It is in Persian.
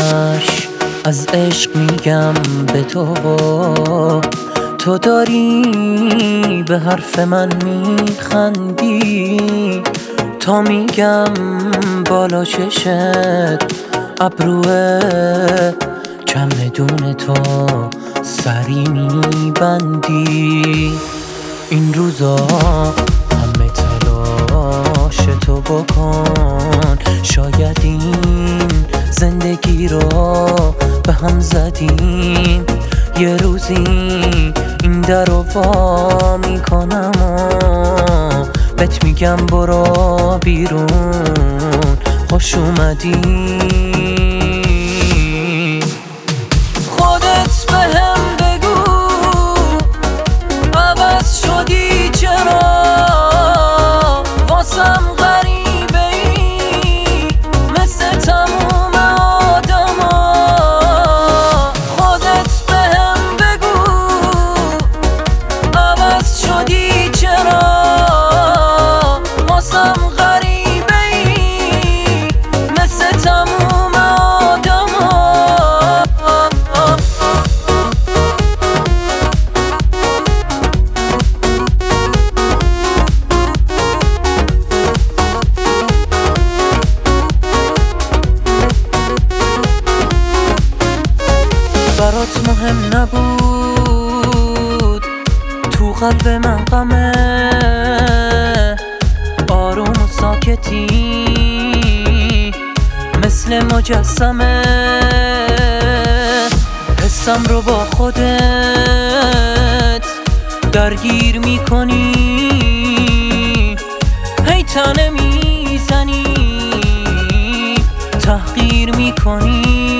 همش از عشق میگم به تو، تو داری به حرف من میخندی. تا میگم بالا چشت ابروه چمدون تو سری میبندی. این روزا همه تلاش تو بکن، شاید این زندگی رو به هم زدیم. یه روزی این در رو وا میکنم و بهت میگم برو بیرون، خوش اومدی. خودت بهم بگو عوض شدی چرا، واسم غریبه ای مثل تموم آدما. خودت بهم بگو عوض شدی چرا، واسم غریبه ای مثل تموم آدما. برات مهم نبود تو قلب من غمه، آروم و ساکتی مثل مجسمه. حسم رو با خودت درگیر میکنی، هی تنه میزنی تحقیر میکنی.